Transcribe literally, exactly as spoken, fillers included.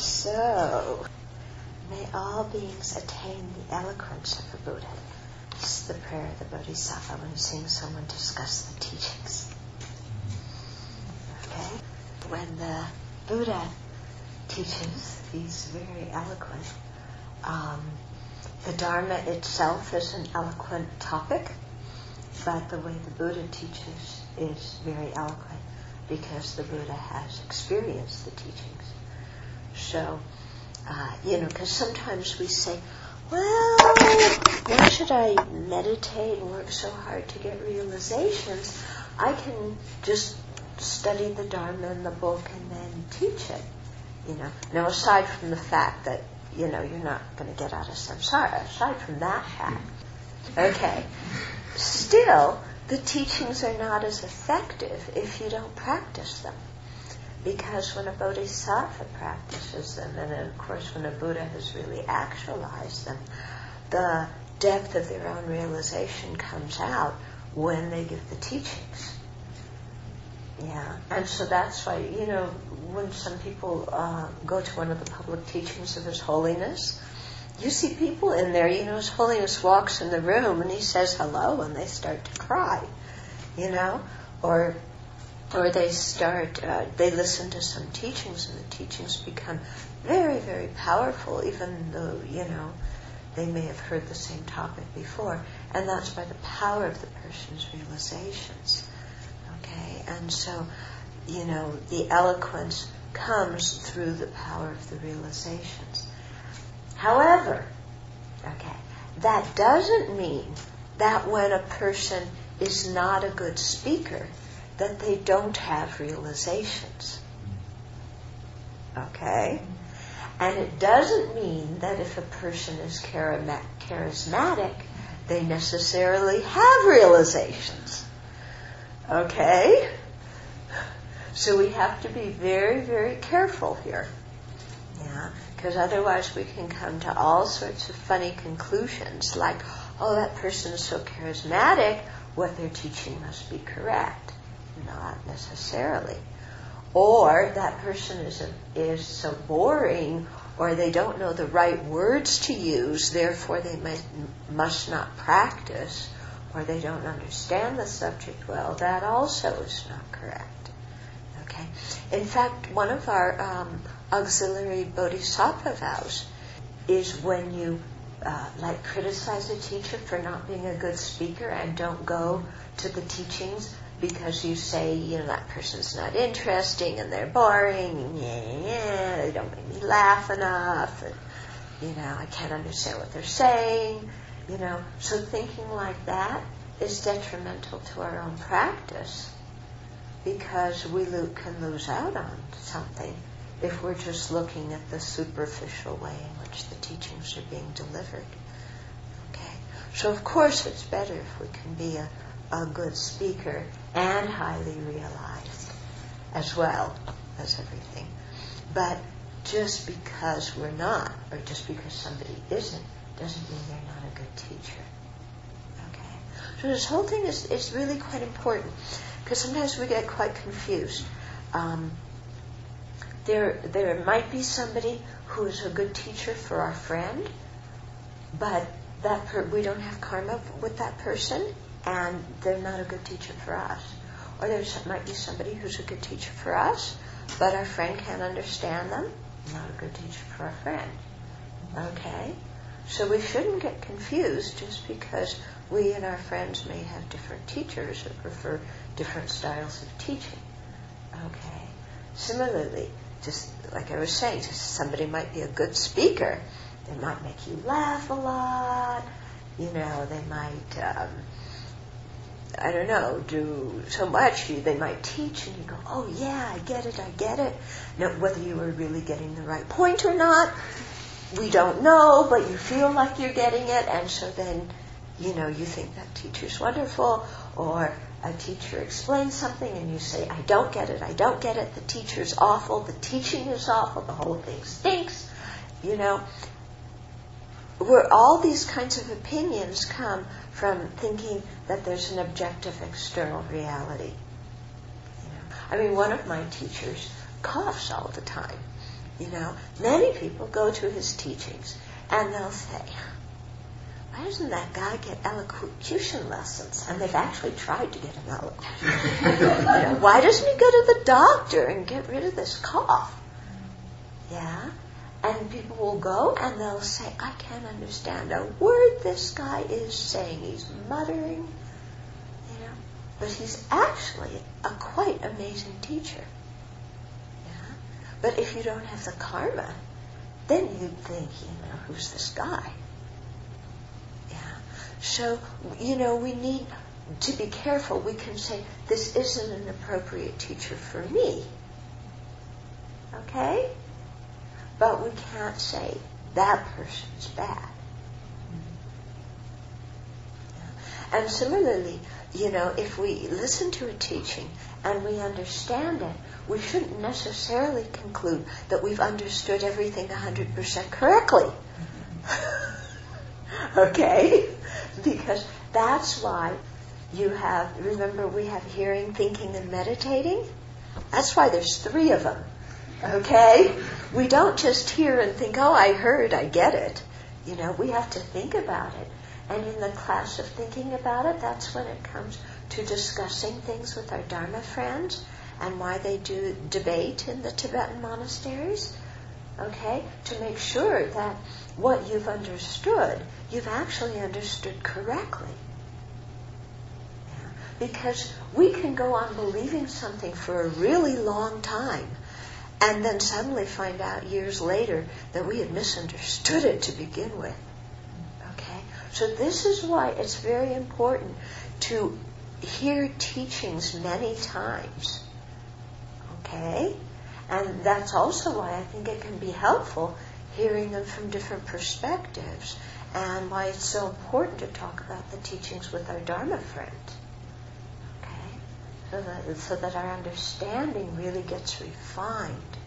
So, may all beings attain the eloquence of the Buddha. This is the prayer of the Bodhisattva when he's seeing someone discuss the teachings. Okay? When the Buddha teaches, he's very eloquent. Um, the Dharma itself is an eloquent topic, but the way the Buddha teaches is very eloquent because the Buddha has experienced the teachings. So, uh, you know, because sometimes we say, well, why should I meditate and work so hard to get realizations? I can just study the Dharma in the book and then teach it. You know, now aside from the fact that, you know, you're not going to get out of samsara, aside from that fact, okay, still, the teachings are not as effective if you don't practice them. Because when a bodhisattva practices them, and of course when a Buddha has really actualized them, the depth of their own realization comes out when they give the teachings. Yeah, and so that's why, you know, when some people uh, go to one of the public teachings of His Holiness, you see people in there, you know, His Holiness walks in the room and he says hello and they start to cry, you know, or or they start, uh, they listen to some teachings and the teachings become very, very powerful, even though, you know, they may have heard the same topic before. And that's by the power of the person's realizations. Okay? And so, you know, the eloquence comes through the power of the realizations. However, okay, that doesn't mean that when a person is not a good speaker, that they don't have realizations. Okay? And it doesn't mean that if a person is charismatic, they necessarily have realizations. Okay? So we have to be very, very careful here. Yeah? Because otherwise we can come to all sorts of funny conclusions, like, oh, that person is so charismatic, what they're teaching must be correct. Not necessarily. Or that person is a, is so boring, or they don't know the right words to use, therefore they must, must not practice, or they don't understand the subject well. That also is not correct. Okay. In fact, one of our um, auxiliary bodhisattva vows is when you uh, like criticize a teacher for not being a good speaker and don't go to the teachings because you say, you know, that person's not interesting and they're boring, and yeah, yeah, they don't make me laugh enough, and, you know, I can't understand what they're saying, you know. So thinking like that is detrimental to our own practice because we lo- can lose out on something if we're just looking at the superficial way in which the teachings are being delivered. Okay. So of course it's better if we can be a a good speaker and highly realized as well as everything. But just because we're not, or just because somebody isn't, doesn't mean they're not a good teacher. Okay? So this whole thing is, is really quite important, because sometimes we get quite confused. Um, there, there might be somebody who is a good teacher for our friend, but that per- we don't have karma with that person, and they're not a good teacher for us. Or there might be somebody who's a good teacher for us, but our friend can't understand them. Not a good teacher for our friend. Okay? So we shouldn't get confused just because we and our friends may have different teachers or prefer different styles of teaching. Okay? Similarly, just like I was saying, just somebody might be a good speaker. They might make you laugh a lot. You know, they might... Um, I don't know, do so much, you, they might teach and you go, oh yeah, I get it, I get it. Now, whether you were really getting the right point or not, we don't know, but you feel like you're getting it, and so then, you know, you think that teacher's wonderful, or a teacher explains something and you say, I don't get it, I don't get it, the teacher's awful, the teaching is awful, the whole thing stinks, you know. Where all these kinds of opinions come from thinking that there's an objective external reality. You know? I mean, one of my teachers coughs all the time. You know, many people go to his teachings and they'll say, why doesn't that guy get elocution lessons? And they've actually tried to get him elocution. You know, why doesn't he go to the doctor and get rid of this cough? Yeah? And people will go and they'll say, I can't understand a word this guy is saying. He's muttering, you know. But he's actually a quite amazing teacher. Yeah? But if you don't have the karma, then you'd think, you know, who's this guy? Yeah. So, you know, we need to be careful. We can say, this isn't an appropriate teacher for me. Okay? But we can't say, that person's bad. Yeah. And similarly, you know, if we listen to a teaching and we understand it, we shouldn't necessarily conclude that we've understood everything one hundred percent correctly. Okay? Because that's why you have, remember we have hearing, thinking, and meditating? That's why there's three of them. Okay? We don't just hear and think, oh, I heard, I get it. You know, we have to think about it. And in the class of thinking about it, that's when it comes to discussing things with our Dharma friends and why they do debate in the Tibetan monasteries. Okay? To make sure that what you've understood, you've actually understood correctly. Yeah. Because we can go on believing something for a really long time and then suddenly find out years later that we had misunderstood it to begin with. Okay? So this is why it's very important to hear teachings many times. Okay? And that's also why I think it can be helpful hearing them from different perspectives, and why it's so important to talk about the teachings with our Dharma friends. Okay? So that, so that our understanding really gets refined.